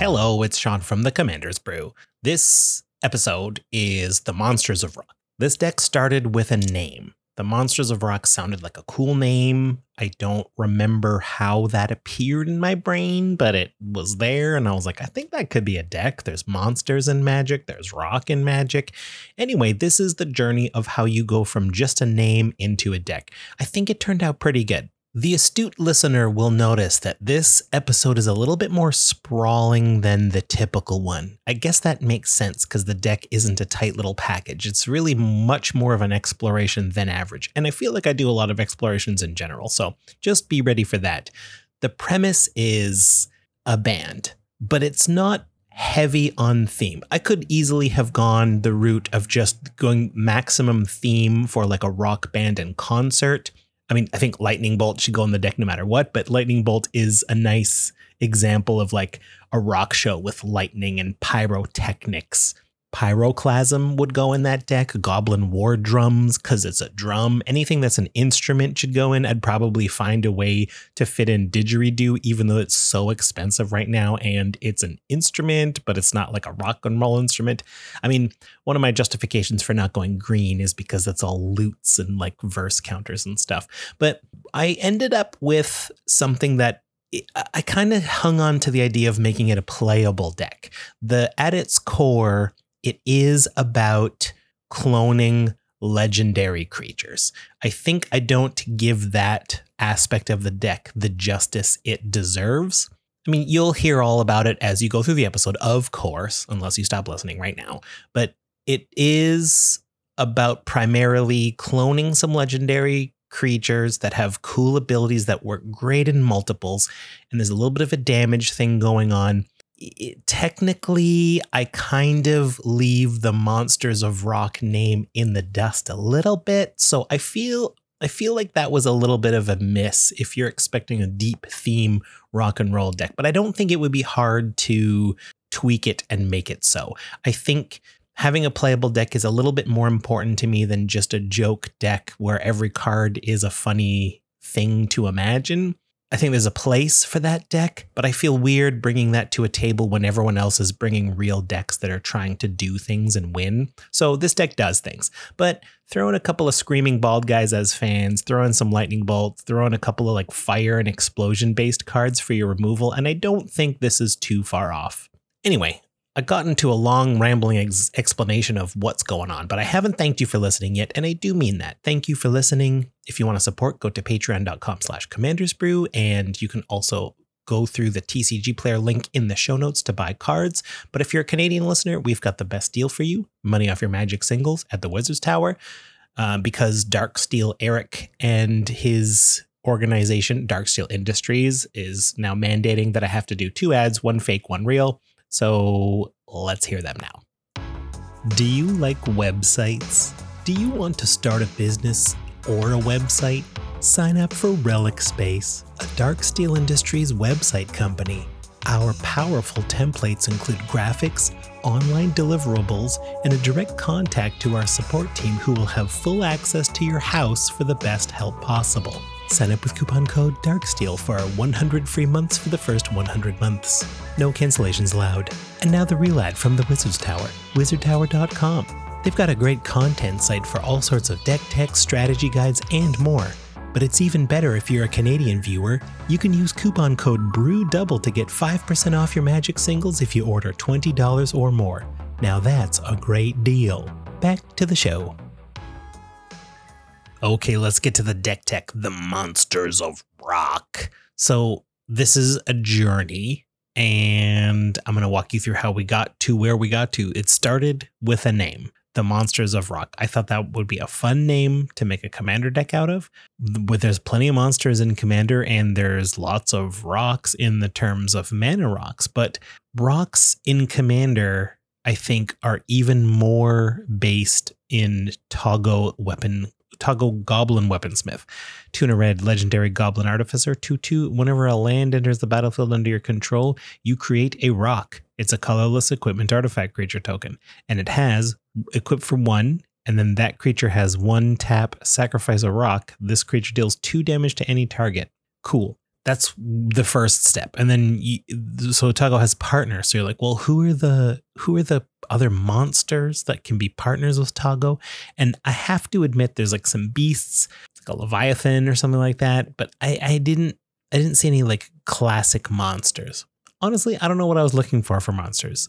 Hello, it's Sean from the Commander's Brew. This episode is the Monsters of Rock. This deck started with a name. The Monsters of Rock sounded like a cool name. I don't remember how that appeared in my brain, but it was there, and I was like, I think that could be a deck. There's monsters in Magic, there's rock in Magic. Anyway, this is the journey of how you go from just a name into a deck. I think it turned out pretty good. The astute listener will notice that this episode is a little bit more sprawling than the typical one. I guess that makes sense because the deck isn't a tight little package. It's really much more of an exploration than average. And I feel like I do a lot of explorations in general, so just be ready for that. The premise is a band, but it's not heavy on theme. I could easily have gone the route of just going maximum theme for like a rock band and concert. I mean, I think Lightning Bolt should go on the deck no matter what, but Lightning Bolt is a nice example of like a rock show with lightning and pyrotechnics. Pyroclasm would go in that deck. Goblin War Drums, because it's a drum. Anything that's an instrument should go in. I'd probably find a way to fit in Didgeridoo, even though it's so expensive right now and it's an instrument, but it's not like a rock and roll instrument. I mean, one of my justifications for not going green is because it's all loots and like verse counters and stuff. But I ended up with something that I kind of hung on to the idea of making it a playable deck. At its core, it is about cloning legendary creatures. I think I don't give that aspect of the deck the justice it deserves. I mean, you'll hear all about it as you go through the episode, of course, unless you stop listening right now. But it is about primarily cloning some legendary creatures that have cool abilities that work great in multiples. And there's a little bit of a damage thing going on. Technically, I kind of leave the Monsters of Rock name in the dust a little bit. So I feel like that was a little bit of a miss if you're expecting a deep theme rock and roll deck. But I don't think it would be hard to tweak it and make it so. I think having a playable deck is a little bit more important to me than just a joke deck where every card is a funny thing to imagine. I think there's a place for that deck, but I feel weird bringing that to a table when everyone else is bringing real decks that are trying to do things and win. So this deck does things, but throw in a couple of Screaming Bald Guys as fans, throw in some Lightning Bolts, throw in a couple of like fire and explosion based cards for your removal, and I don't think this is too far off. Anyway, I got into a long rambling explanation of what's going on, but I haven't thanked you for listening yet, and I do mean that. Thank you for listening. If you want to support, go to patreon.com/commandersbrew, and you can also go through the TCG Player link in the show notes to buy cards. But if you're a Canadian listener, we've got the best deal for you. Money off your Magic singles at the Wizards Tower, because Darksteel Eric and his organization, Darksteel Industries, is now mandating that I have to do 2 ads, 1 fake, 1 real. So let's hear them now. Do you like websites? Do you want to start a business or a website? Sign up for Relic Space, a Darksteel Industries website company. Our powerful templates include graphics, online deliverables, and a direct contact to our support team who will have full access to your house for the best help possible. Sign up with coupon code DARKSTEEL for our 100 free months for the first 100 months. No cancellations allowed. And now the real ad from the Wizards Tower, wizardtower.com. They've got a great content site for all sorts of deck tech, strategy guides, and more. But it's even better if you're a Canadian viewer. You can use coupon code BREWDOUBLE to get 5% off your Magic singles if you order $20 or more. Now that's a great deal. Back to the show. Okay, let's get to the deck tech, the Monsters of Rock. So this is a journey, and I'm going to walk you through how we got to where we got to. It started with a name, the Monsters of Rock. I thought that would be a fun name to make a Commander deck out of. There's plenty of monsters in Commander, and there's lots of rocks in the terms of mana rocks, but rocks in Commander, I think, are even more based in Toggo Goblin Weaponsmith. 2 and a red, legendary Goblin Artificer, 2/2. Whenever a land enters the battlefield under your control, you create a rock. It's a colorless equipment artifact creature token, and it has equipped for 1, and then that creature has 1 tap, sacrifice a rock. This creature deals 2 damage to any target. Cool. That's the first step. And then so Toggo has partners. So you're like, well, who are the other monsters that can be partners with Toggo? And I have to admit, there's like some beasts, like a Leviathan or something like that. But I didn't see any like classic monsters. Honestly, I don't know what I was looking for monsters.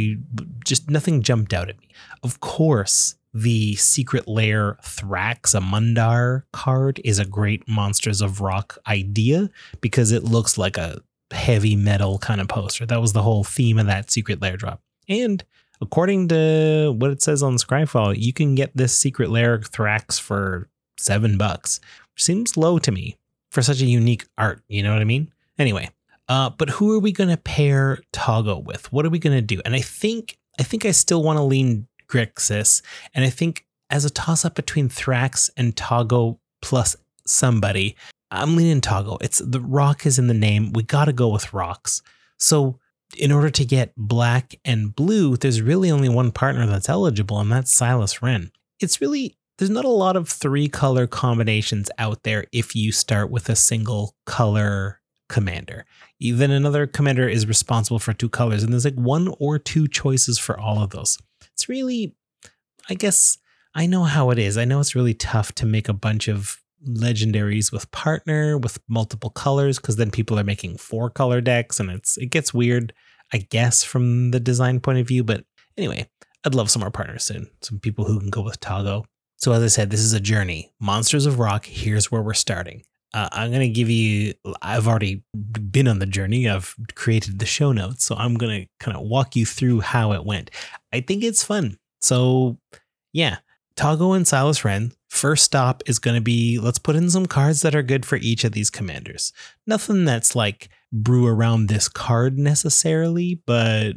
Nothing jumped out at me. Of course, the Secret Lair Thraxamundar card is a great Monsters of Rock idea because it looks like a heavy metal kind of poster. That was the whole theme of that Secret Lair drop. And according to what it says on Scryfall, you can get this Secret Lair Thrax for $7, which seems low to me for such a unique art. You know what I mean? Anyway. But who are we going to pair Toggo with? What are we going to do? And I think I still want to lean Grixis. And I think as a toss-up between Thrax and Toggo plus somebody, I'm leaning Toggo. It's the rock is in the name. We got to go with rocks. So in order to get black and blue, there's really only one partner that's eligible, and that's Silas Wren. There's not a lot of 3-color combinations out there if you start with a single color commander. Even another commander is responsible for 2 colors, and there's like 1 or 2 choices for all of those. It's really, I guess, I know how it is. I know it's really tough to make a bunch of legendaries with partner with multiple colors, because then people are making 4-color decks, and it gets weird, I guess, from the design point of view. But anyway, I'd love some more partners soon. Some people who can go with Toggo. So as I said, this is a journey. Monsters of Rock, here's where we're starting. I'm going to give you, I've already been on the journey. I've created the show notes. So I'm going to kind of walk you through how it went. I think it's fun. So yeah, Toggo and Silas Wren. First stop is going to be, let's put in some cards that are good for each of these commanders. Nothing that's like brew around this card necessarily, but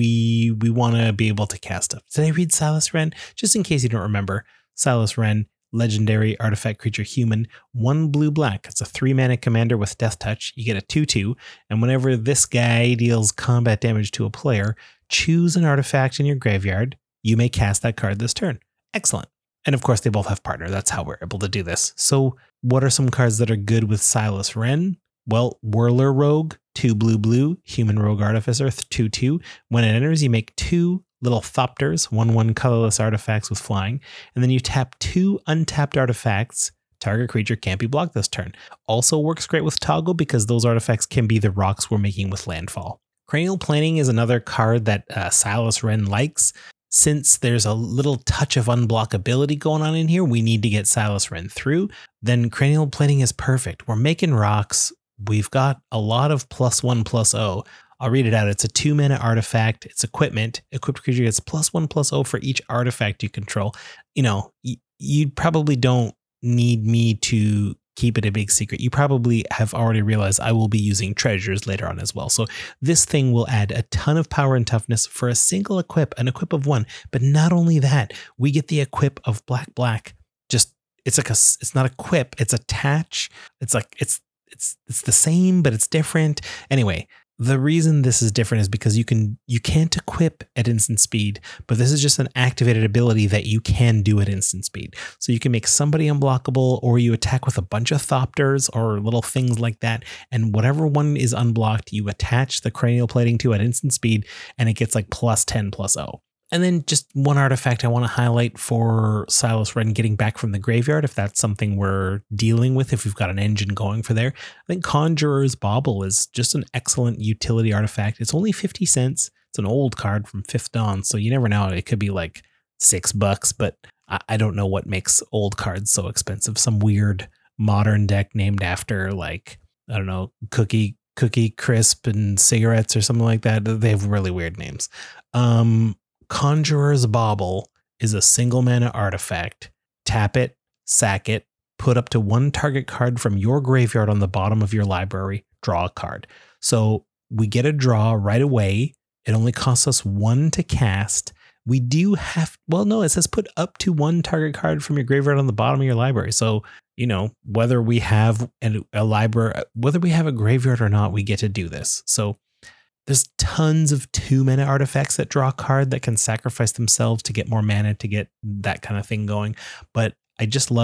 we want to be able to cast stuff. Did I read Silas Wren? Just in case you don't remember, Silas Wren, legendary artifact creature human, 1 blue-black. It's a 3-mana commander with Death Touch. You get a 2/2, and whenever this guy deals combat damage to a player, choose an artifact in your graveyard. You may cast that card this turn. Excellent. And of course, they both have partner. That's how we're able to do this. So what are some cards that are good with Silas Wren? Well, Whirler Rogue, 2 blue, human rogue artificer, 2/2. When it enters, you make 2 little Thopters, 1/1 colorless artifacts with flying, and then you tap 2 untapped artifacts. Target creature can't be blocked this turn. Also works great with Toggo because those artifacts can be the rocks we're making with landfall. Cranial Planning is another card that Silas Wren likes. Since there's a little touch of unblockability going on in here, we need to get Silas Wren through. Then Cranial Planning is perfect. We're making rocks. We've got a lot of +1/+0. I'll read it out. It's a 2-mana artifact. It's equipment. Equipped creature gets +1/+0 for each artifact you control. You know, you probably don't need me to keep it a big secret. You probably have already realized I will be using treasures later on as well. So this thing will add a ton of power and toughness for a single equip, an equip of 1. But not only that, we get the equip of black. Just it's not equip, it's attach. It's like it's the same, but it's different. Anyway, the reason this is different is because you can't equip at instant speed, but this is just an activated ability that you can do at instant speed. So you can make somebody unblockable, or you attack with a bunch of Thopters or little things like that. And whatever one is unblocked, you attach the Cranial Plating to at instant speed, and it gets like +10/+0. And then just one artifact I want to highlight for Silas Wren getting back from the graveyard, if that's something we're dealing with, if we've got an engine going for there. I think Conjurer's Bauble is just an excellent utility artifact. It's only 50 cents. It's an old card from 5th Dawn, so you never know. It could be like $6, but I don't know what makes old cards so expensive. Some weird modern deck named after, like, I don't know, Cookie Crisp and cigarettes or something like that. They have really weird names. Conjurer's Bauble is a single mana artifact. Tap it, sack it, put up to 1 target card from your graveyard on the bottom of your library, draw a card. So we get a draw right away. It only costs us 1 to cast. We do have, it says put up to 1 target card from your graveyard on the bottom of your library. So, you know, whether we have a library, whether we have a graveyard or not, we get to do this. So there's tons of 2-mana artifacts that draw a card that can sacrifice themselves to get more mana, to get that kind of thing going. But I just love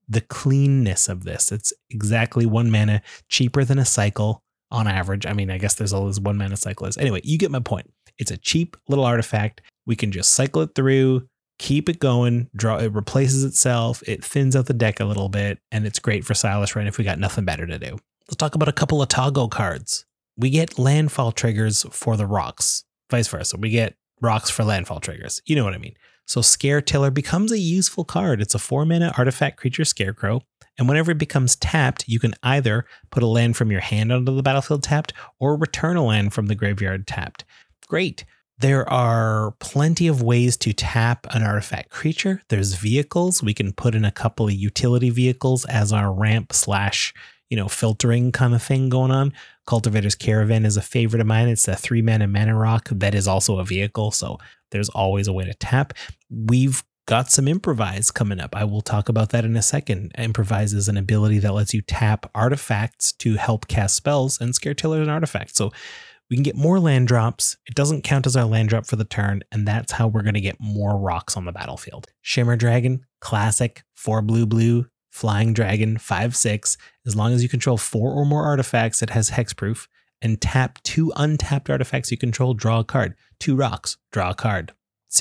the cleanness of this. It's exactly 1 mana, cheaper than a cycle on average. I mean, I guess there's always 1 mana cycle is. Anyway, you get my point. It's a cheap little artifact. We can just cycle it through, keep it going, it replaces itself, it thins out the deck a little bit, and it's great for Silas Run if we got nothing better to do. Let's talk about a couple of Toggo cards. We get landfall triggers for the rocks, vice versa. We get rocks for landfall triggers. You know what I mean? So Scare Tiller becomes a useful card. It's a 4 mana artifact creature scarecrow. And whenever it becomes tapped, you can either put a land from your hand onto the battlefield tapped or return a land from the graveyard tapped. Great. There are plenty of ways to tap an artifact creature. There's vehicles. We can put in a couple of utility vehicles as our ramp / filtering kind of thing going on. Cultivator's Caravan is a favorite of mine. It's a 3 mana rock that is also a vehicle. So there's always a way to tap. We've got some Improvise coming up. I will talk about that in a second. Improvise is an ability that lets you tap artifacts to help cast spells, and Scare Tiller is an artifact. So we can get more land drops. It doesn't count as our land drop for the turn, and that's how we're going to get more rocks on the battlefield. Shimmer Dragon, classic, 4 blue, flying dragon, 5/6. As long as you control 4 or more artifacts, it has hexproof. And tap 2 untapped artifacts you control, draw a card. 2 rocks, draw a card.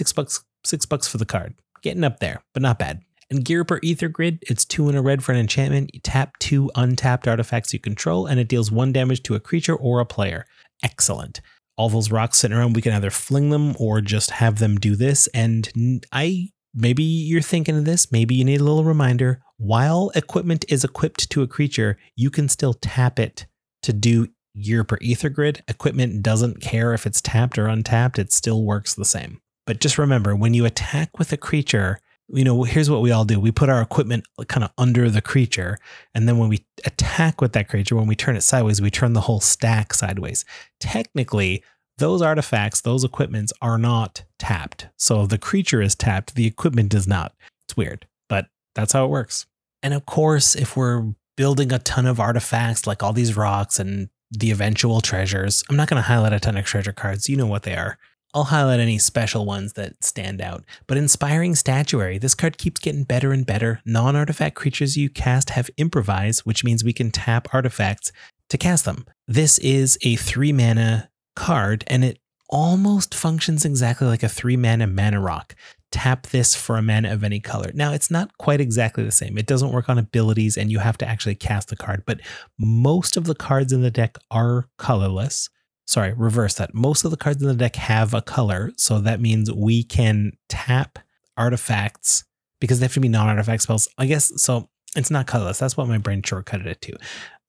$6 for the card. Getting up there, but not bad. And Ghirapur Ether Grid, it's 2 and a red for an enchantment. You tap 2 untapped artifacts you control, and it deals 1 damage to a creature or a player. Excellent. All those rocks sitting around, we can either fling them or just have them do this. And maybe you're thinking of this, maybe you need a little reminder. While equipment is equipped to a creature, you can still tap it to do Ghirapur Ether Grid. Equipment doesn't care if it's tapped or untapped, it still works the same. But just remember, when you attack with a creature, here's what we all do. We put our equipment kind of under the creature. And then when we attack with that creature, when we turn it sideways, we turn the whole stack sideways. Technically, those artifacts, those equipments are not tapped. So the creature is tapped, the equipment is not. It's weird, but that's how it works. And of course, if we're building a ton of artifacts like all these rocks and the eventual treasures, I'm not going to highlight a ton of treasure cards. You know what they are. I'll highlight any special ones that stand out. But Inspiring Statuary, this card keeps getting better and better. Non-artifact creatures you cast have Improvise, which means we can tap artifacts to cast them. This is a 3 mana card, and it almost functions exactly like a 3 mana rock. Tap this for a mana of any color. Now, it's not quite exactly the same. It doesn't work on abilities, and you have to actually cast the card. But most of the cards in the deck are colorless. Sorry, reverse that. Most of the cards in the deck have a color, so that means we can tap artifacts because they have to be non-artifact spells. I guess, so it's not colorless. That's what my brain shortcutted it to.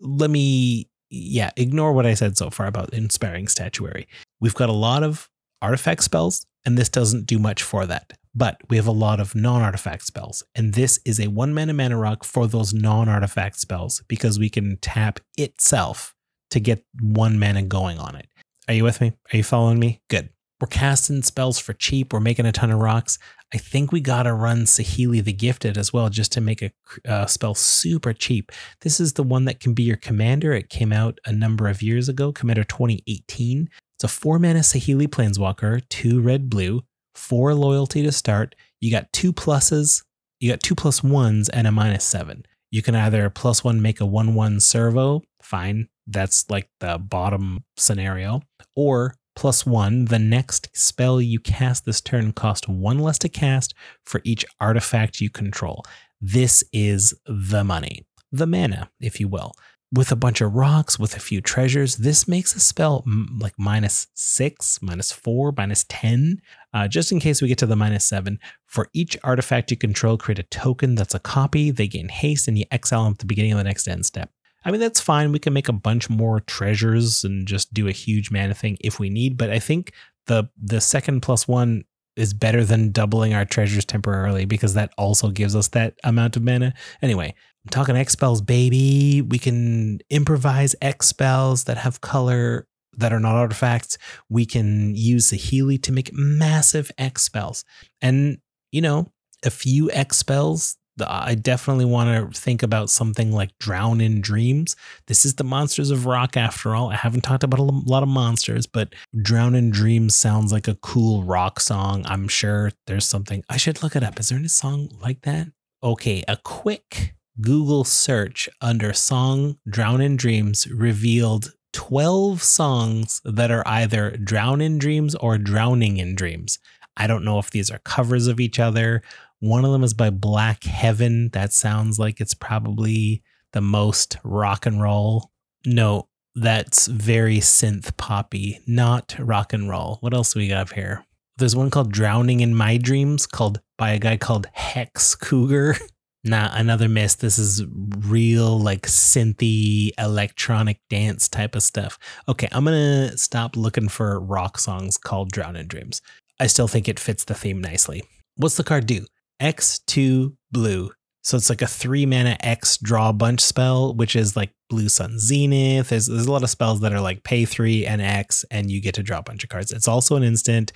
Ignore what I said so far about Inspiring Statuary. We've got a lot of artifact spells, and this doesn't do much for that. But we have a lot of non-artifact spells, and this is a 1 mana rock for those non-artifact spells because we can tap itself to get 1 mana going on it. Are you with me? Are you following me? Good. We're casting spells for cheap. We're making a ton of rocks. I think we got to run Saheeli the Gifted as well just to make a spell super cheap. This is the one that can be your commander. It came out a number of years ago, Commander 2018. It's a 4 mana Saheeli Planeswalker, 2 red-blue, 4 loyalty to start. You got 2 pluses. You got 2 +1s and a -7. You can either +1 make a 1/1 servo. Fine. That's like the bottom scenario. Or +1, the next spell you cast this turn costs 1 less to cast for each artifact you control. This is the money. The mana, if you will. With a bunch of rocks, with a few treasures, this makes a spell like -6, -4, -10. Just in case we get to the -7. For each artifact you control, create a token that's a copy. They gain haste and you exile them at the beginning of the next end step. I mean, that's fine. We can make a bunch more treasures and just do a huge mana thing if we need. But I think the second +1 is better than doubling our treasures temporarily because that also gives us that amount of mana. Anyway, I'm talking X spells, baby. We can improvise X spells that have color that are not artifacts. We can use Saheeli to make massive X spells. And, a few X spells, I definitely want to think about something like Drown in Dreams. This is the Monsters of Rock after all. I haven't talked about a lot of monsters, but Drown in Dreams sounds like a cool rock song. I'm sure there's something. I should look it up. Is there any song like that? Okay, a quick Google search under song Drown in Dreams revealed 12 songs that are either Drown in Dreams or Drowning in Dreams. I don't know if these are covers of each other. One of them is by Black Heaven. That sounds like it's probably the most rock and roll. No, that's very synth poppy, not rock and roll. What else do we got here? There's one called Drowning in My Dreams by a guy called Hex Cougar. Nah, another miss. This is real like synthy electronic dance type of stuff. Okay, I'm going to stop looking for rock songs called Drown in Dreams. I still think it fits the theme nicely. What's the card do? X2 blue. So it's like a 3-mana X draw a bunch spell, which is like Blue Sun Zenith. There's a lot of spells that are like pay 3 and X, and you get to draw a bunch of cards. It's also an instant.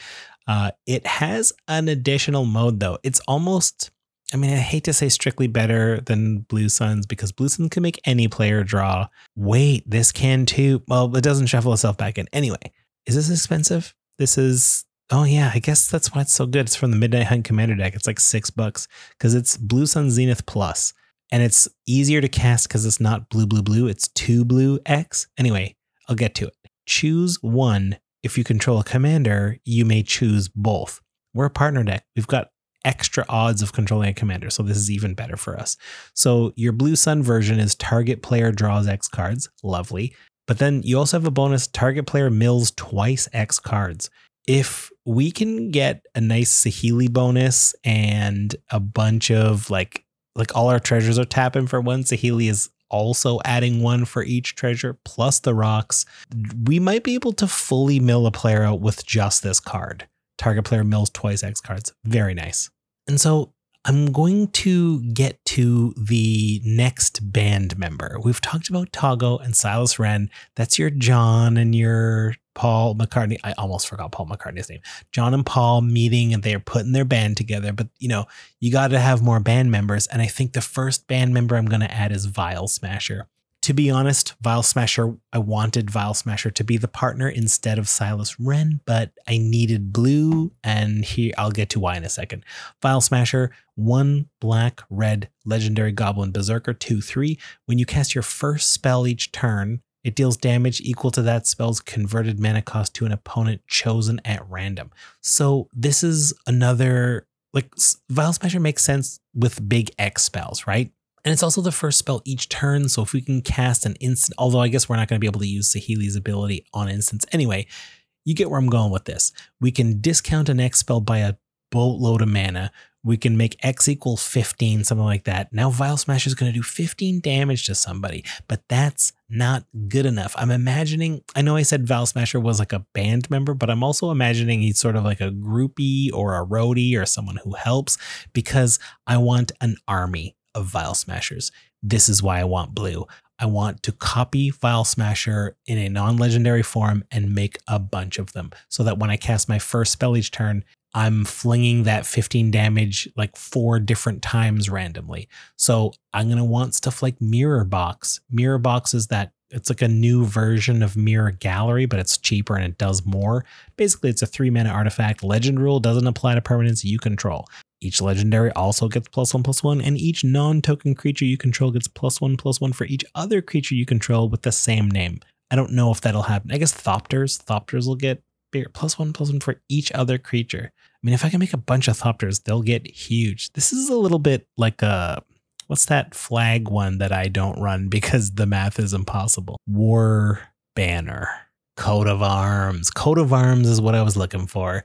It has an additional mode though. It's almost, I mean, I hate to say strictly better than Blue Suns because Blue Suns can make any player draw. Wait, this can too. Well, it doesn't shuffle itself back in. Anyway, is this expensive? This is, oh yeah, I guess that's why it's so good. It's from the Midnight Hunt Commander deck. It's like $6 because it's Blue Sun Zenith Plus, and it's easier to cast because it's not blue, blue, blue. It's 2 blue X. Anyway, I'll get to it. Choose one. If you control a commander, you may choose both. We're a partner deck. We've got extra odds of controlling a commander, so this is even better for us. So your Blue Sun version is target player draws X cards. Lovely. But then you also have a bonus, target player mills twice X cards. If we can get a nice Saheeli bonus and a bunch of like all our treasures are tapping for one, Saheeli is also adding one for each treasure plus the rocks, we might be able to fully mill a player out with just this card. Target player mills twice X cards. Very nice. And so I'm going to get to the next band member. We've talked about Togo and Silas Wren. That's your John and your Paul McCartney. I almost forgot Paul McCartney's name. John and Paul meeting and they're putting their band together. But, you know, you got to have more band members. And I think the first band member I'm going to add is Vial Smasher. To be honest, Vial Smasher, I wanted Vial Smasher to be the partner instead of Silas Wren, but I needed blue, and here I'll get to why in a second. Vial Smasher, 1 black, red, legendary goblin berserker, 2/3. When you cast your first spell each turn, it deals damage equal to that spell's converted mana cost to an opponent chosen at random. So this is another, like, Vial Smasher makes sense with big X spells, right? And it's also the first spell each turn, so if we can cast an instant, although I guess we're not going to be able to use Saheeli's ability on instants. Anyway, you get where I'm going with this. We can discount an X spell by a boatload of mana. We can make X equal 15, something like that. Now Vial Smasher is going to do 15 damage to somebody, but that's not good enough. I'm imagining, I know I said Vial Smasher was like a band member, but I'm also imagining he's sort of like a groupie or a roadie or someone who helps, because I want an army of Vial Smashers. This is why I want blue. I want to copy Vial Smasher in a non-legendary form and make a bunch of them so that when I cast my first spell each turn, I'm flinging that 15 damage like 4 different times randomly. So I'm going to want stuff like Mirror Box. Mirror Box is that it's like a new version of Mirror Gallery, but it's cheaper and it does more. Basically, it's a 3-mana artifact. Legend rule doesn't apply to permanents you control. Each legendary also gets +1/+1, and each non-token creature you control gets +1/+1 for each other creature you control with the same name. I don't know if that'll happen. I guess Thopters will get bigger, +1/+1 for each other creature. I mean, if I can make a bunch of Thopters, they'll get huge. This is a little bit like what's that flag one that I don't run because the math is impossible? War Banner. Coat of Arms. Coat of Arms is what I was looking for.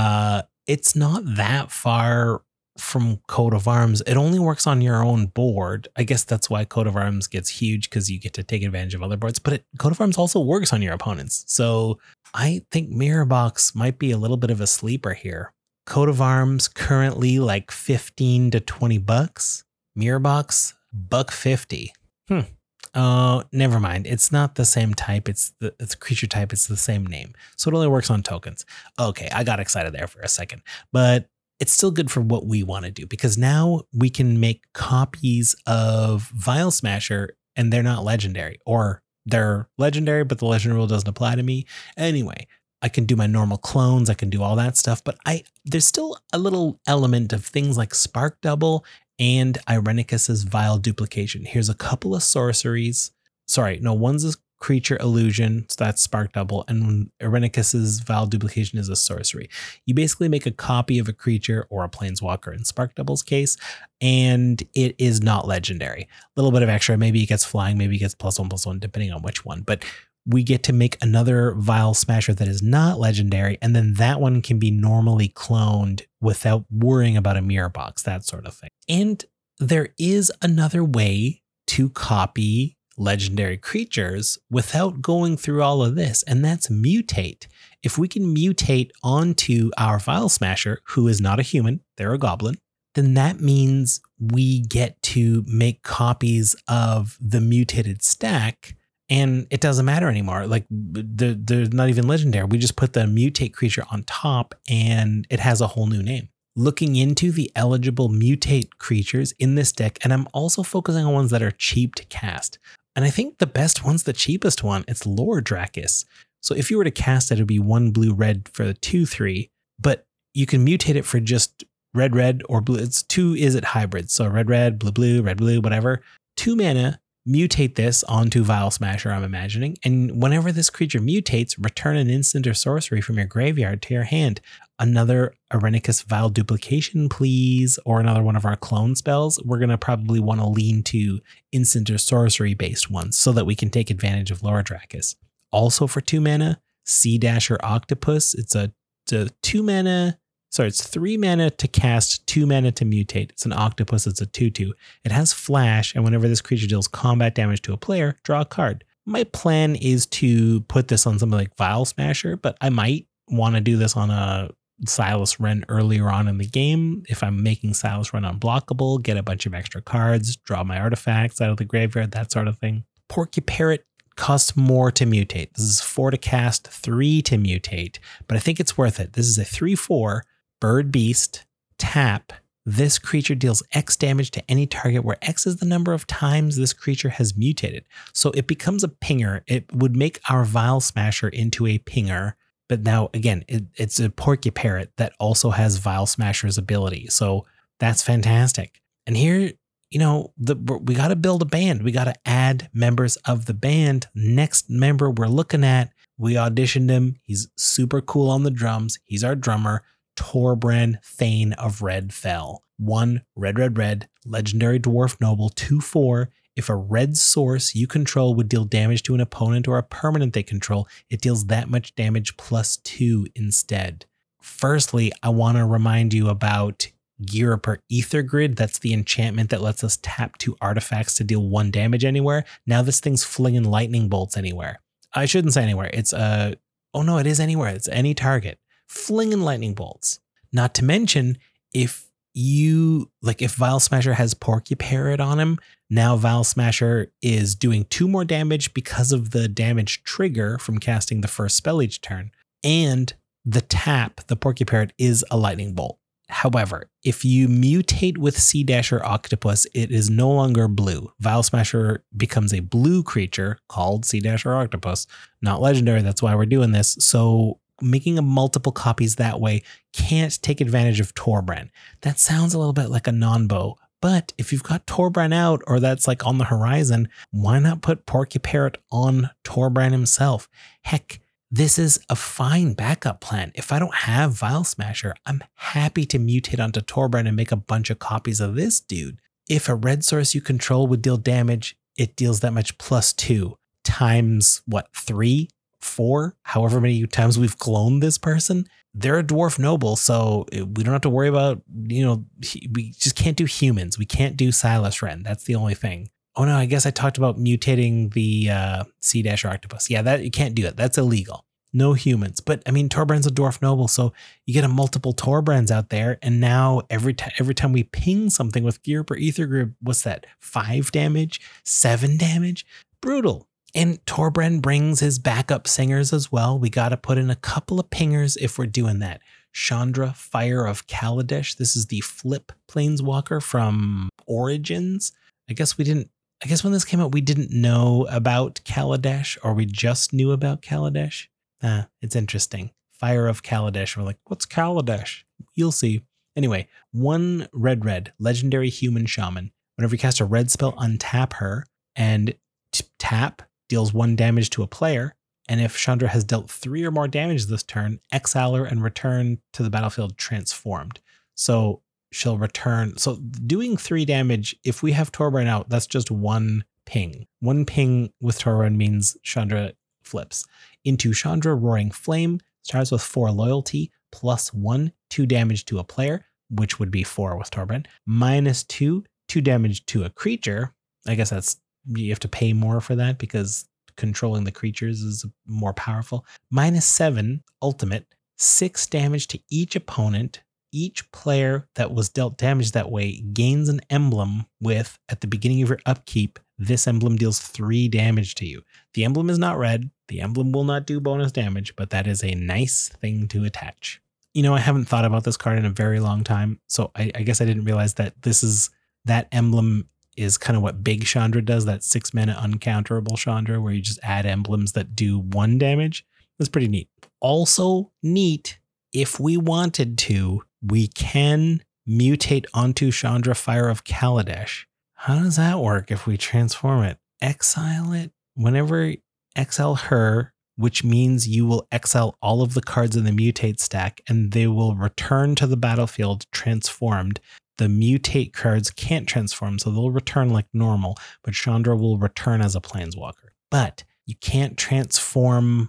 It's not that far from Coat of Arms. It only works on your own board. I guess that's why Coat of Arms gets huge, because you get to take advantage of other boards. But Coat of Arms also works on your opponents. So I think Mirror Box might be a little bit of a sleeper here. Coat of Arms currently like $15 to $20. Mirror Box $150. Oh, never mind. It's not the same type. It's creature type. It's the same name. So it only works on tokens. Okay, I got excited there for a second. But it's still good for what we want to do, because now we can make copies of Vial Smasher and they're not legendary, or they're legendary, but the legend rule doesn't apply to me. Anyway, I can do my normal clones. I can do all that stuff, but there's still a little element of things like Spark Double and Irenicus's Vile Duplication. Here's a couple of sorceries. Sorry, no, one's a creature illusion, so that's Spark Double, and Irenicus's Vile Duplication is a sorcery. You basically make a copy of a creature or a planeswalker in Spark Double's case, and it is not legendary. A little bit of extra, maybe it gets flying, maybe it gets +1/+1, depending on which one, but we get to make another Vile Smasher that is not legendary, and then that one can be normally cloned without worrying about a mirror box, that sort of thing. And there is another way to copy legendary creatures without going through all of this, and that's mutate. If we can mutate onto our Vile Smasher, who is not a human, they're a goblin, then that means we get to make copies of the mutated stack, and it doesn't matter anymore. Like they're not even legendary. We just put the mutate creature on top and it has a whole new name. Looking into the eligible mutate creatures in this deck, and I'm also focusing on ones that are cheap to cast. And I think the best one's the cheapest one. It's Loradracus. So if you were to cast it, it would be 1 blue-red for the 2/3, but you can mutate it for just red, or blue. It's 2 Izzet hybrids. So red, blue, red, blue, whatever. 2 mana, mutate this onto Vile Smasher, I'm imagining. And whenever this creature mutates, return an instant or sorcery from your graveyard to your hand. Another Irenicus Vile Duplication, please, or another one of our clone spells. We're going to probably want to lean to instant or sorcery based ones so that we can take advantage of Loradracus. Also for 2 mana, Sea Dasher Octopus. It's a 2 mana. Sorry, it's 3 mana to cast, 2 mana to mutate. It's an octopus, it's a 2/2. It has flash, and whenever this creature deals combat damage to a player, draw a card. My plan is to put this on something like Vile Smasher, but I might want to do this on a Silas Wren earlier on in the game. If I'm making Silas Wren unblockable, get a bunch of extra cards, draw my artifacts out of the graveyard, that sort of thing. Porcuparrot costs more to mutate. This is 4 to cast, 3 to mutate, but I think it's worth it. This is a 3/4. Bird Beast, tap. This creature deals X damage to any target where X is the number of times this creature has mutated. So it becomes a pinger. It would make our Vile Smasher into a pinger. But now, again, it's a Porcuparrot that also has Vile Smasher's ability. So that's fantastic. And here, we got to build a band. We got to add members of the band. Next member we're looking at, we auditioned him. He's super cool on the drums. He's our drummer. Torbran, Thane of Red Fell. 1 red, legendary dwarf noble, 2/4. If a red source you control would deal damage to an opponent or a permanent they control, it deals that much damage +2 instead. Firstly, I want to remind you about Ghirapur Ether Grid. That's the enchantment that lets us tap 2 artifacts to deal 1 damage anywhere. Now this thing's flinging lightning bolts anywhere. I shouldn't say anywhere. It is anywhere. It's any target. Flinging lightning bolts. Not to mention, if Vile Smasher has Porcuparrot on him, now Vile Smasher is doing 2 more damage because of the damage trigger from casting the first spell each turn. And the Porcuparrot is a lightning bolt. However, if you mutate with Sea Dasher Octopus, it is no longer blue. Vile Smasher becomes a blue creature called Sea Dasher Octopus. Not legendary, that's why we're doing this. So making multiple copies that way can't take advantage of Torbran. That sounds a little bit like a non-bow, but if you've got Torbran out or that's like on the horizon, why not put Porcuparrot on Torbran himself? Heck, this is a fine backup plan. If I don't have Vile Smasher, I'm happy to mutate onto Torbran and make a bunch of copies of this dude. If a red source you control would deal damage, it deals that much +2 times 3? 4, however many times we've cloned this person. They're a dwarf noble, so we don't have to worry about, we just can't do humans. We can't do Silas Wren. That's the only thing. Oh no, I guess I talked about mutating the Sea Dasher Octopus. Yeah, that you can't do it. That's illegal. No humans. But I mean, Torbran's a dwarf noble, so you get a multiple Torbrans out there, and now every time we ping something with Ghirapur Ether Grid, what's that? 5 damage? 7 damage? Brutal. And Torbran brings his backup singers as well. We got to put in a couple of pingers if we're doing that. Chandra, Fire of Kaladesh. This is the flip planeswalker from Origins. I guess when this came out, we didn't know about Kaladesh, or we just knew about Kaladesh. It's interesting. Fire of Kaladesh. We're like, what's Kaladesh? You'll see. Anyway, 1 red, legendary human shaman. Whenever you cast a red spell, untap her, and tap deals 1 damage to a player. And if Chandra has dealt 3 or more damage this turn, exile her and return to the battlefield transformed. So she'll return. So doing 3 damage, if we have Torbran out, that's just 1 ping. 1 ping with Torbran means Chandra flips. Into Chandra Roaring Flame, starts with 4 loyalty, +1, 2 damage to a player, which would be 4 with Torbran, -2, 2 damage to a creature. I guess that's, you have to pay more for that because controlling the creatures is more powerful. -7, ultimate, 6 damage to each opponent. Each player that was dealt damage that way gains an emblem with, at the beginning of your upkeep, this emblem deals 3 damage to you. The emblem is not red. The emblem will not do bonus damage, but that is a nice thing to attach. You know, I haven't thought about this card in a very long time, so I guess I didn't realize that that emblem is kind of what Big Chandra does, that 6 mana uncounterable Chandra, where you just add emblems that do 1 damage. That's pretty neat. Also neat, if we wanted to, we can mutate onto Chandra Fire of Kaladesh. How does that work if we transform it? Exile it? Whenever exile her, which means you will exile all of the cards in the mutate stack and they will return to the battlefield transformed. The mutate cards can't transform, so they'll return like normal, but Chandra will return as a planeswalker. But you can't transform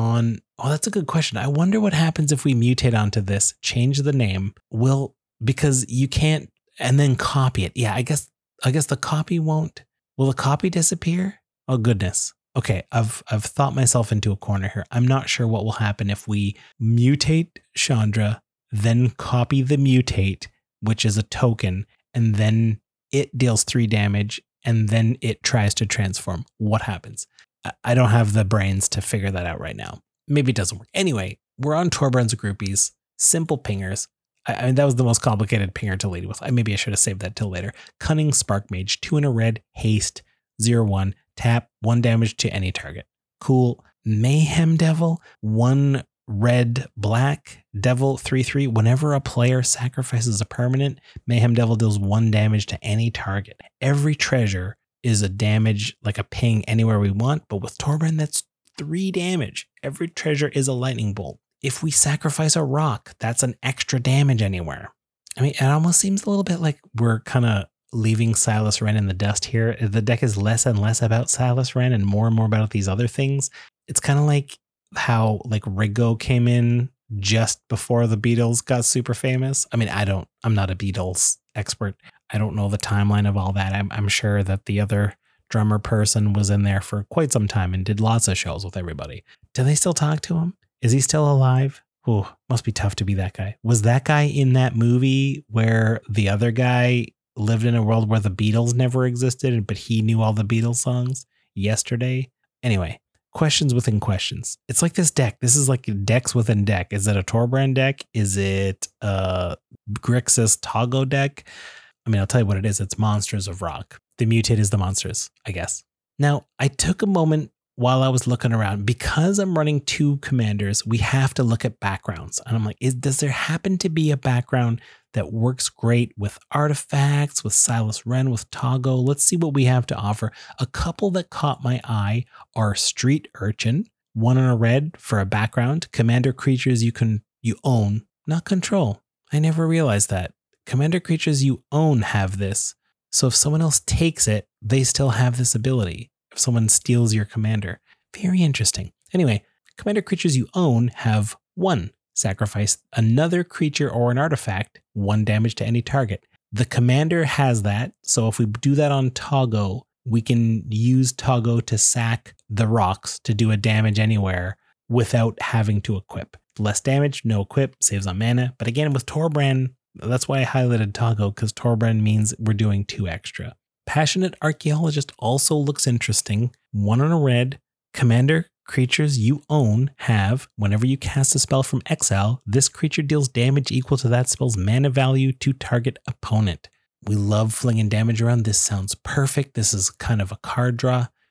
Oh, that's a good question. I wonder what happens if we mutate onto this, change the name. Because you can't, and then copy it. Yeah, I guess the copy won't. Will the copy disappear? Oh goodness. Okay, I've thought myself into a corner here. I'm not sure what will happen if we mutate Chandra, then copy the mutate, which is a token, and then it deals 3 damage, and then it tries to transform. What happens? I don't have the brains to figure that out right now. Maybe it doesn't work. Anyway, we're on Torbran's groupies, simple pingers. I mean, that was the most complicated pinger to lead with. Maybe I should have saved that till later. Cunning Spark Mage, 2 in a red, haste, 0/1, tap, 1 damage to any target. Cool. Mayhem Devil, 1 red, black, devil, 3/3. Whenever a player sacrifices a permanent, Mayhem Devil deals 1 damage to any target. Every treasure is a damage, like a ping anywhere we want, but with Torbran, that's 3 damage. Every treasure is a lightning bolt. If we sacrifice a rock, that's an extra damage anywhere. I mean, it almost seems a little bit like we're kind of leaving Silas Wren in the dust here. The deck is less and less about Silas Wren and more about these other things. It's kind of like how like Riggo came in just before the Beatles got super famous. I mean, I'm not a Beatles expert. I don't know the timeline of all that. I'm sure that the other drummer person was in there for quite some time and did lots of shows with everybody. Do they still talk to him? Is he still alive? Oh, must be tough to be that guy. Was that guy in that movie where the other guy lived in a world where the Beatles never existed, but he knew all the Beatles songs? Yesterday? Anyway, questions within questions. It's like this deck. This is like decks within deck. Is it a Torbran deck? Is it a Grixis Togo deck? I mean, I'll tell you what it is. It's Monsters of Rock. The mutate is the monsters, I guess. Now, I took a moment while I was looking around. Because I'm running 2 commanders, we have to look at backgrounds. And I'm like, does there happen to be a background that works great with artifacts, with Silas Wren, with Togo? Let's see what we have to offer. A couple that caught my eye are Street Urchin, 1 in a red for a background. Commander creatures you own, not control. I never realized that. Commander creatures you own have this. So if someone else takes it, they still have this ability. If someone steals your commander. Very interesting. Anyway, commander creatures you own have 1. Sacrifice another creature or an artifact, 1 damage to any target. The commander has that. So if we do that on Togo, we can use Togo to sack the rocks to do a damage anywhere without having to equip. Less damage, no equip, saves on mana. But again, with Torbran, that's why I highlighted Togo, because Torbran means we're doing 2 extra. Passionate Archaeologist also looks interesting. 1 in a red. Commander creatures you own have, whenever you cast a spell from exile, this creature deals damage equal to that spell's mana value to target opponent. We love flinging damage around. This sounds perfect. This is kind of a card draw.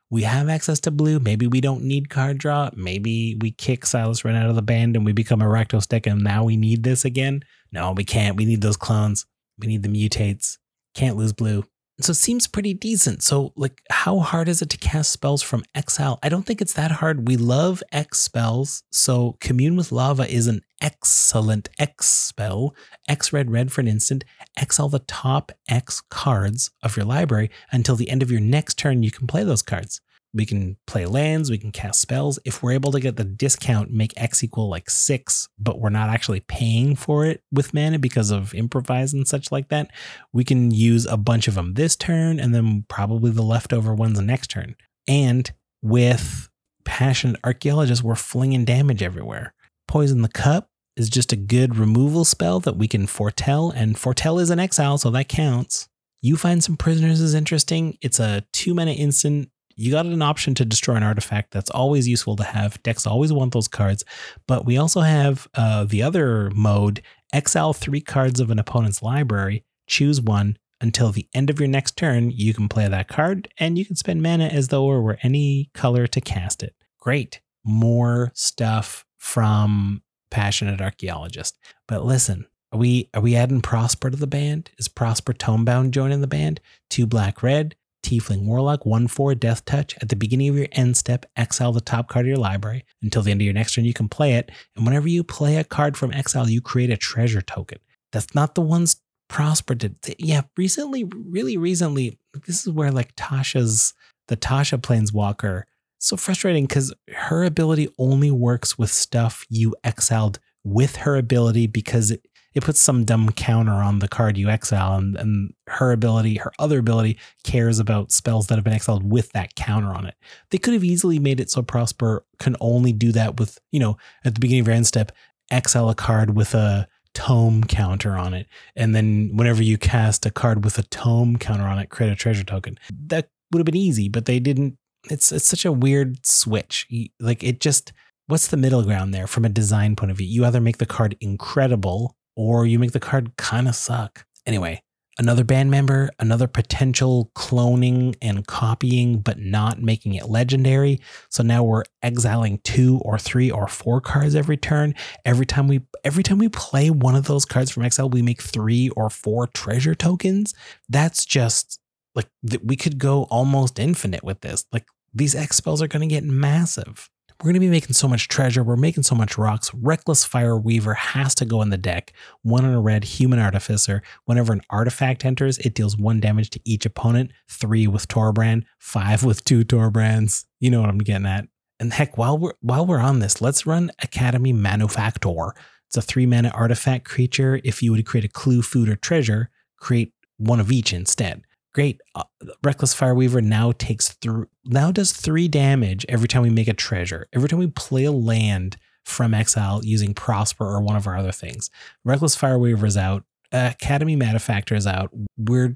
We have access to blue. Maybe we don't need card draw. Maybe we kick Silas Wren out of the band and we become a Rakdos deck and now we need this again. No, we can't. We need those clones. We need the mutates. Can't lose blue. So it seems pretty decent. So like, how hard is it to cast spells from exile? I don't think it's that hard. We love X spells. So Commune with Lava is an excellent X spell. X red for an instant. Exile the top X cards of your library until the end of your next turn. You can play those cards. We can play lands, we can cast spells. If we're able to get the discount, make X equal like 6, but we're not actually paying for it with mana because of improvise and such like that, we can use a bunch of them this turn and then probably the leftover ones the next turn. And with Passionate Archaeologist, we're flinging damage everywhere. Poison the Cup is just a good removal spell that we can foretell, and foretell is an exile, so that counts. You Find Some Prisoners is interesting. It's a 2-mana instant. You got an option to destroy an artifact. That's always useful to have. Decks always want those cards. But we also have the other mode, exile 3 cards of an opponent's library, choose one. Until the end of your next turn, you can play that card and you can spend mana as though it were any color to cast it. Great. More stuff from Passionate Archaeologist. But listen, are we adding Prosper to the band? Is Prosper Tomebound joining the band? 2 black-red. Tiefling Warlock, 1/4 Death Touch. At the beginning of your end step, exile the top card of your library. Until the end of your next turn, you can play it. And whenever you play a card from exile, you create a treasure token. That's not the ones Prosper did. Yeah, really recently, this is where like the Tasha Planeswalker, so frustrating because her ability only works with stuff you exiled with her ability because it puts some dumb counter on the card you exile, and her other ability cares about spells that have been exiled with that counter on it. They could have easily made it so Prosper can only do that with, at the beginning of your end step, exile a card with a tome counter on it. And then whenever you cast a card with a tome counter on it, create a treasure token. That would have been easy, but they didn't. It's such a weird switch. What's the middle ground there from a design point of view? You either make the card incredible or you make the card kind of suck. Anyway, another band member, another potential cloning and copying, but not making it legendary. So now we're exiling 2 or 3 or 4 cards every turn. Every time we play one of those cards from exile, we make 3 or 4 treasure tokens. That's just like, we could go almost infinite with this. Like, these X spells are going to get massive. We're going to be making so much treasure. We're making so much rocks. Reckless Fire Weaver has to go in the deck. 1 on a red, Human Artificer. Whenever an artifact enters, it deals 1 damage to each opponent. 3 with Torbrand, 5 with 2 Torbrands. You know what I'm getting at. And heck, while we're on this, let's run Academy Manufactor. It's a 3-mana artifact creature. If you would create a clue, food, or treasure, create 1 of each instead. Great. Reckless Fireweaver now does 3 damage every time we make a treasure. Every time we play a land from exile using Prosper or one of our other things. Reckless Fireweaver is out. Academy Manufactor is out. We're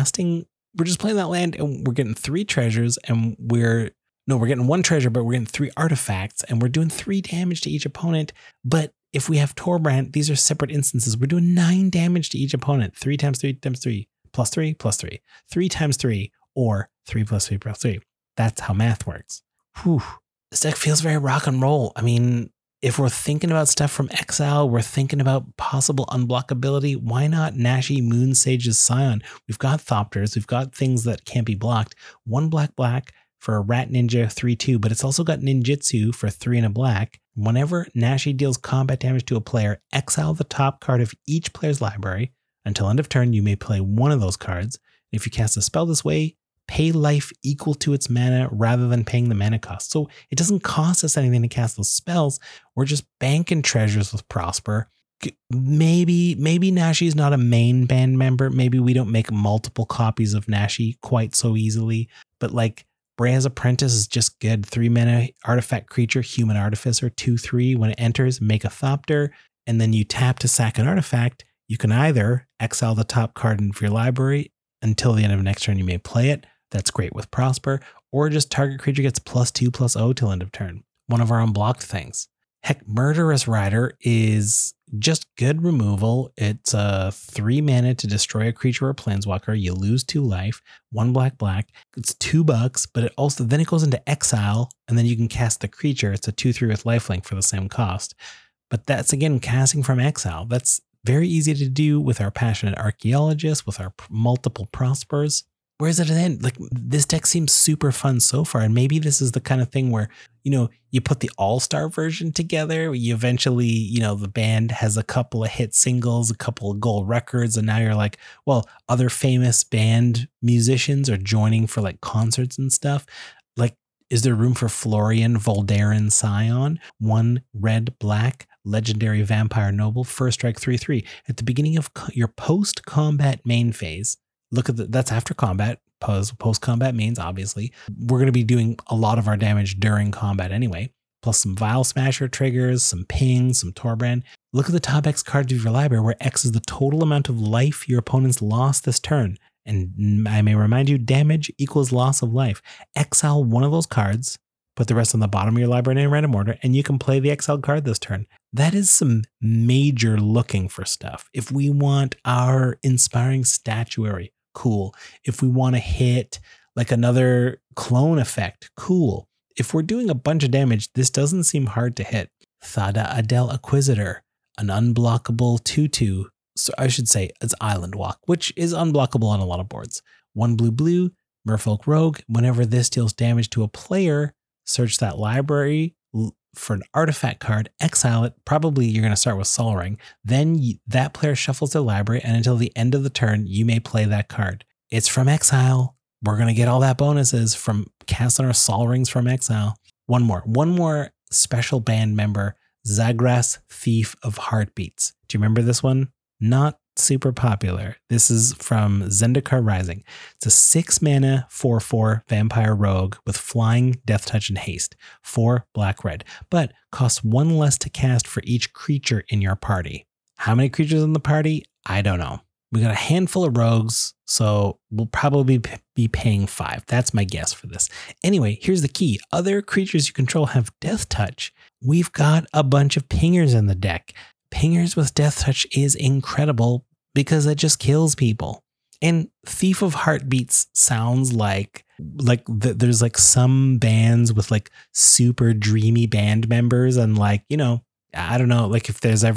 just playing that land and we're getting 3 treasures and we're getting 1 treasure, but we're getting 3 artifacts and we're doing 3 damage to each opponent. But if we have Torbrand, these are separate instances. We're doing 9 damage to each opponent. 3 times 3 times 3. Plus 3, plus 3. 3 times 3, or 3 plus 3 plus 3. That's how math works. Whew. This deck feels very rock and roll. I mean, if we're thinking about stuff from exile, we're thinking about possible unblockability. Why not Nashi Moonsage's Scion? We've got Thopters. We've got things that can't be blocked. 1 black for a Rat Ninja 3/2, but it's also got Ninjutsu for 3 and a black. Whenever Nashi deals combat damage to a player, exile the top card of each player's library. Until end of turn, you may play 1 of those cards. If you cast a spell this way, pay life equal to its mana rather than paying the mana cost. So it doesn't cost us anything to cast those spells. We're just banking treasures with Prosper. Maybe Nashi is not a main band member. Maybe we don't make multiple copies of Nashi quite so easily. But like Brea's Apprentice is just good. 3 mana artifact creature, Human Artificer, 2/3. When it enters, make a Thopter, and then you tap to sack an artifact. You can either exile the top card of your library until the end of next turn, you may play it. That's great with Prosper. Or just target creature gets +2/+0 till end of turn. One of our unblocked things. Heck, Murderous Rider is just good removal. It's 3 mana to destroy a creature or planeswalker. You lose 2 life, 1 black. It's $2, but it also then it goes into exile, and then you can cast the creature. It's a 2/3 with lifelink for the same cost. But that's again casting from exile. That's very easy to do with our Passionate Archaeologist, with our multiple Prospers. Whereas at the end, like this deck seems super fun so far. And maybe this is the kind of thing where, you put the all-star version together. You eventually, the band has a couple of hit singles, a couple of gold records. And now you're like, well, other famous band musicians are joining for like concerts and stuff. Like, is there room for Florian Voldaren Scion? 1 red-black legendary vampire noble, first strike 3/3. At the beginning of your post-combat main phase, look at that's after combat. Post-combat means, obviously, we're going to be doing a lot of our damage during combat anyway, plus some Vile Smasher triggers, some pings, some Torbrand. Look at the top X cards of your library, where X is the total amount of life your opponents lost this turn. And I may remind you, damage equals loss of life. Exile one of those cards, put the rest on the bottom of your library in random order, and you can play the exiled card this turn. That is some major looking for stuff. If we want our Inspiring Statuary, cool. If we want to hit like another clone effect, cool. If we're doing a bunch of damage, this doesn't seem hard to hit. Thada Adel Acquisitor, an unblockable 2/2. So I should say it's Island Walk, which is unblockable on a lot of boards. 1 blue, Merfolk Rogue. Whenever this deals damage to a player, search that library for an artifact card, exile it. Probably you're going to start with Sol Ring. Then that player shuffles their library, and until the end of the turn, you may play that card. It's from exile. We're going to get all that bonuses from casting our Sol Rings from exile. One more special band member, Zagras, Thief of Heartbeats. Do you remember this one? Not super popular. This is from Zendikar Rising. It's a 6 mana 4/4 vampire rogue with flying, death touch, and haste. 4 black-red, but costs 1 less to cast for each creature in your party. How many creatures in the party? I don't know. We got a handful of rogues, so we'll probably be paying 5. That's my guess for this. Anyway, here's the key. Other creatures you control have death touch. We've got a bunch of pingers in the deck. Pingers with death touch is incredible because it just kills people. And Thief of Heartbeats sounds like there's like some bands with like super dreamy band members, and like, I don't know, like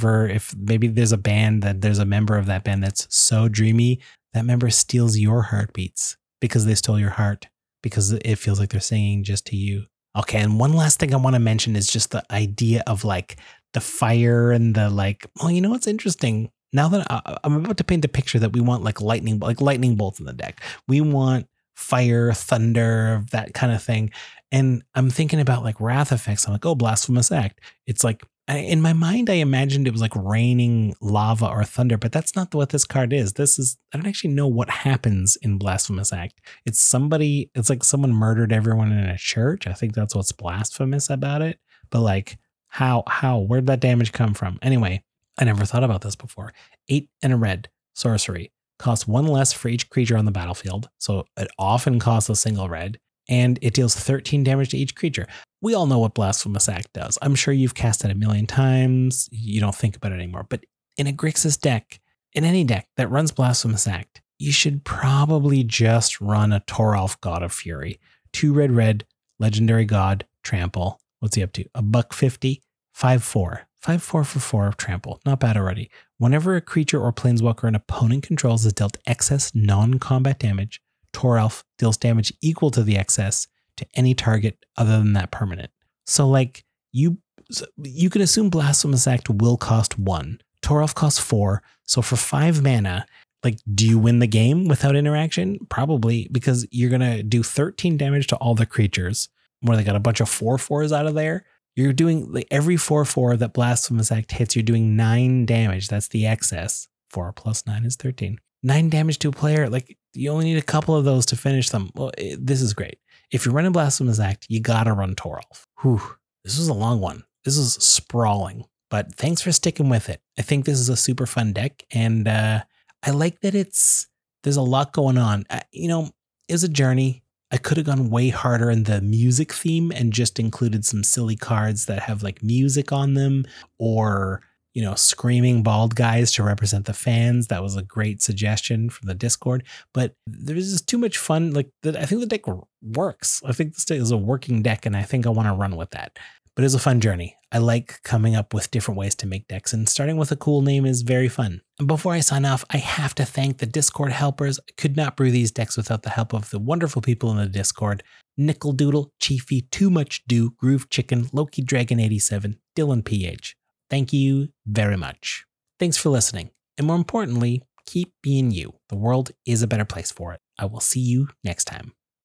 if maybe there's a band that there's a member of that band that's so dreamy, that member steals your heartbeats because they stole your heart, because it feels like they're singing just to you. Okay, and one last thing I want to mention is just the idea of like the fire and the like, well, what's interesting? Now that I'm about to paint a picture that we want like lightning bolts in the deck. We want fire, thunder, that kind of thing. And I'm thinking about like wrath effects. I'm like, oh, Blasphemous Act. It's like, in my mind, I imagined it was like raining lava or thunder, but that's not what this card is. I don't actually know what happens in Blasphemous Act. It's like someone murdered everyone in a church. I think that's what's blasphemous about it. But like, where'd that damage come from? Anyway, I never thought about this before. 8 and a red sorcery costs 1 less for each creature on the battlefield. So it often costs a single red, and it deals 13 damage to each creature. We all know what Blasphemous Act does. I'm sure you've cast it a million times. You don't think about it anymore. But in a Grixis deck, in any deck that runs Blasphemous Act, you should probably just run a Toralf God of Fury. 2 red, legendary god, trample. What's he up to? $150, 5/4. 5/4 for 4 of trample. Not bad already. Whenever a creature or planeswalker an opponent controls is dealt excess non-combat damage, Toralf deals damage equal to the excess to any target other than that permanent. So like you can assume Blasphemous Act will cost 1. Toralf costs 4. So for 5 mana, like, do you win the game without interaction? Probably, because you're going to do 13 damage to all the creatures. Where they got a bunch of 4/4s out of there. You're doing like every 4/4 that Blasphemous Act hits, you're doing 9 damage. That's the excess. 4 plus 9 is 13. 9 damage to a player. Like, you only need a couple of those to finish them. Well, this is great. If you're running Blasphemous Act, you gotta run Toralf. Whew. This was a long one. This is sprawling, but thanks for sticking with it. I think this is a super fun deck, and I like that there's a lot going on. It was a journey. I could have gone way harder in the music theme and just included some silly cards that have like music on them, or, screaming bald guys to represent the fans. That was a great suggestion from the Discord. But there's just too much fun. I think the deck works. I think this deck is a working deck, and I think I want to run with that. But it's a fun journey. I like coming up with different ways to make decks, and starting with a cool name is very fun. And before I sign off, I have to thank the Discord helpers. I could not brew these decks without the help of the wonderful people in the Discord. Nickel Doodle, Chiefy, Too Much Do, Groove Chicken, Loki Dragon 87, Dylan PH. Thank you very much. Thanks for listening. And more importantly, keep being you. The world is a better place for it. I will see you next time.